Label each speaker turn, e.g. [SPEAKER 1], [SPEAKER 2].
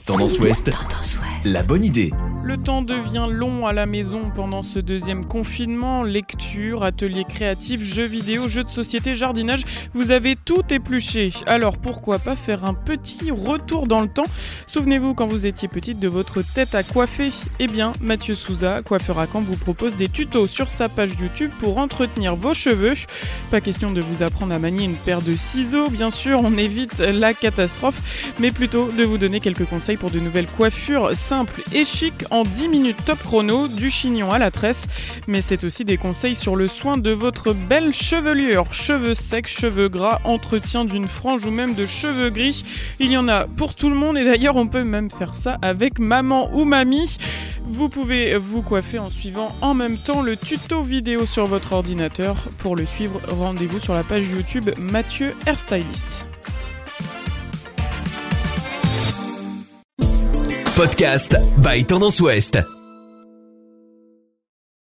[SPEAKER 1] Tendance Ouest, la bonne idée.
[SPEAKER 2] Le temps devient long à la maison pendant ce deuxième confinement. Lecture, ateliers créatifs, jeux vidéo, jeux de société, jardinage, vous avez tout épluché. Alors pourquoi pas faire un petit retour dans le temps ? Souvenez-vous quand vous étiez petite de votre tête à coiffer ? Eh bien, Mathieu Souza, coiffeur à Caen, vous propose des tutos sur sa page YouTube pour entretenir vos cheveux. Pas question de vous apprendre à manier une paire de ciseaux, bien sûr, on évite la catastrophe, mais plutôt de vous donner quelques conseils pour de nouvelles coiffures simples et chic en 10 minutes top chrono, du chignon à la tresse. Mais c'est aussi des conseils sur le soin de votre belle chevelure. Cheveux secs, cheveux gras, entretien d'une frange ou même de cheveux gris. Il y en a pour tout le monde et d'ailleurs on peut même faire ça avec maman ou mamie. Vous pouvez vous coiffer en suivant en même temps le tuto vidéo sur votre ordinateur. Pour le suivre, rendez-vous sur la page YouTube Mathieu Hairstylist.
[SPEAKER 1] Podcast by Tendance Ouest.